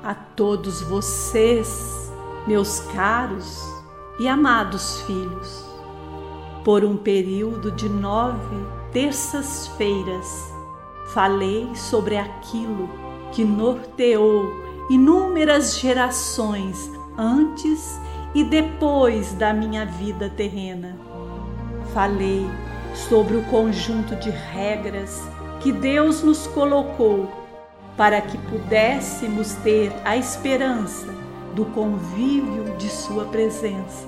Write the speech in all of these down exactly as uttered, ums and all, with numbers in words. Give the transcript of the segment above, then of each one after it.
a todos vocês, meus caros e amados filhos. Por um período de nove terças-feiras, falei sobre aquilo que norteou inúmeras gerações antes e depois da minha vida terrena. Falei sobre o conjunto de regras que Deus nos colocou para que pudéssemos ter a esperança do convívio de Sua presença.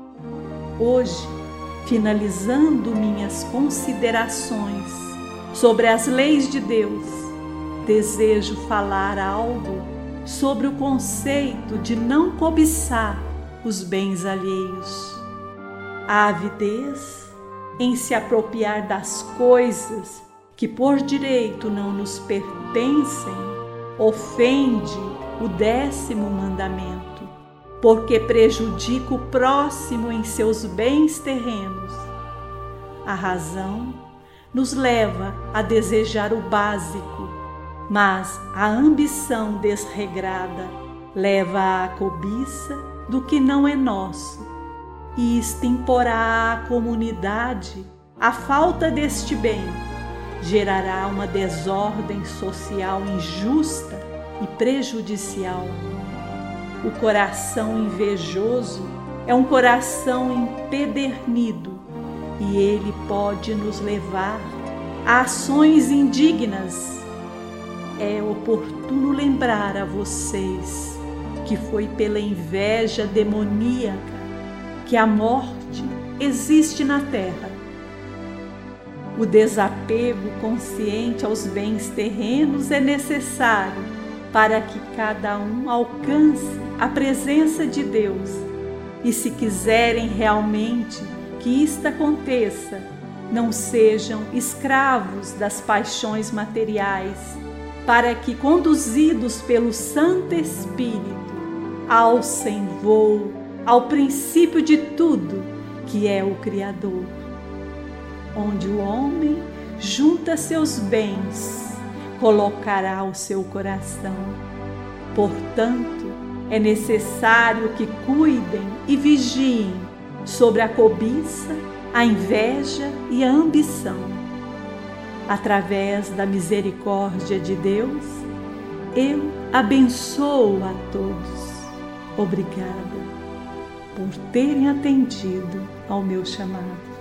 Hoje, finalizando minhas considerações sobre as leis de Deus, desejo falar algo sobre o conceito de não cobiçar os bens alheios. A avidez em se apropriar das coisas que por direito não nos pertencem ofende o décimo mandamento, porque prejudica o próximo em seus bens terrenos. A razão nos leva a desejar o básico, mas a ambição desregrada leva à cobiça do que não é nosso, e isto imporá à comunidade a falta deste bem, gerará uma desordem social injusta e prejudicial. O coração invejoso é um coração empedernido e ele pode nos levar a ações indignas. É oportuno lembrar a vocês que foi pela inveja demoníaca que a morte existe na terra. O desapego consciente aos bens terrenos é necessário para que cada um alcance a presença de Deus. E se quiserem realmente que isto aconteça, não sejam escravos das paixões materiais, para que, conduzidos pelo Santo Espírito, alcem voo ao princípio de tudo, que é o Criador. Onde o homem junta seus bens, colocará o seu coração. Portanto, é necessário que cuidem e vigiem sobre a cobiça, a inveja e a ambição. Através da misericórdia de Deus, eu abençoo a todos. Obrigada por terem atendido ao meu chamado.